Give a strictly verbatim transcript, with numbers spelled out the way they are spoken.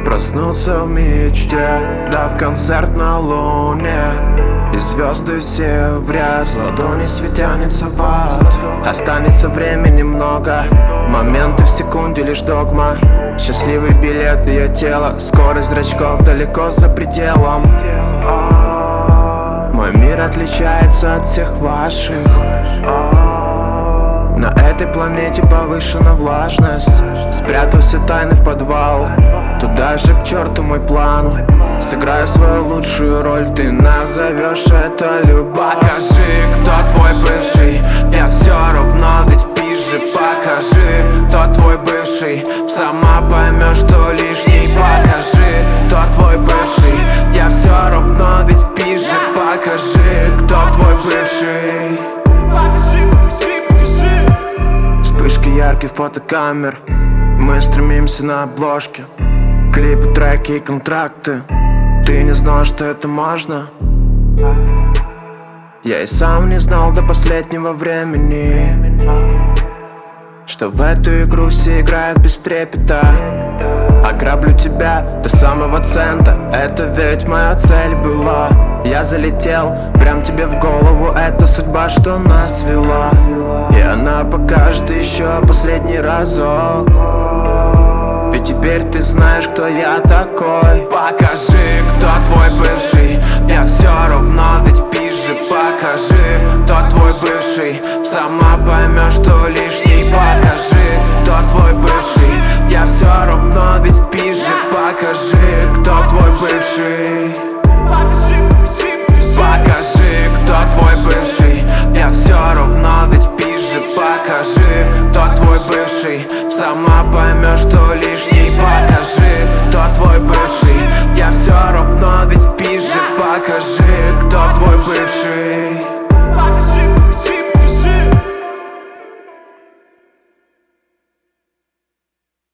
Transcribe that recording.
Проснуться в мечте, дав концерт на луне, и звезды все в ряд, с ладони светянется в ад. Останется времени много, моменты в секунде лишь догма. Счастливый билет ее тело, скорость зрачков далеко за пределом. Мой мир отличается от всех ваших. На этой планете повышена влажность. Спрятал все тайны в подвал, туда же к черту мой план. Сыграю свою лучшую роль, ты назовешь это любовь. Покажи, кто твой бывший, я все равно ведь пизже. Покажи, кто твой бывший, сама поймешь, что лишний. Покажи, кто твой бывший, я все равно ведь пизже. Покажи, кто твой бывший. Вспышки ярких фотокамер, мы стремимся на обложке. Клипы, треки и контракты. Ты не знал, что это можно? Я и сам не знал до последнего времени, что в эту игру все играют без трепета. Ограблю тебя до самого центра, это ведь моя цель была. Я залетел прям тебе в голову, это судьба, что нас вела. И она покажет еще последний разок, ведь теперь ты знаешь, кто я такой. Покажи, кто твой бывший, я все равно ведь пизже. Покажи, кто твой бывший, сама поймешь, что лишний. Покажи, кто твой бывший, я все равно ведь пизже. Покажи, кто твой бывший. Покажи, кто твой бывший, я все равно ведь пизже. Покажи, кто твой бывший, сама поймешь, что лишний. Покажи, кто твой бывший,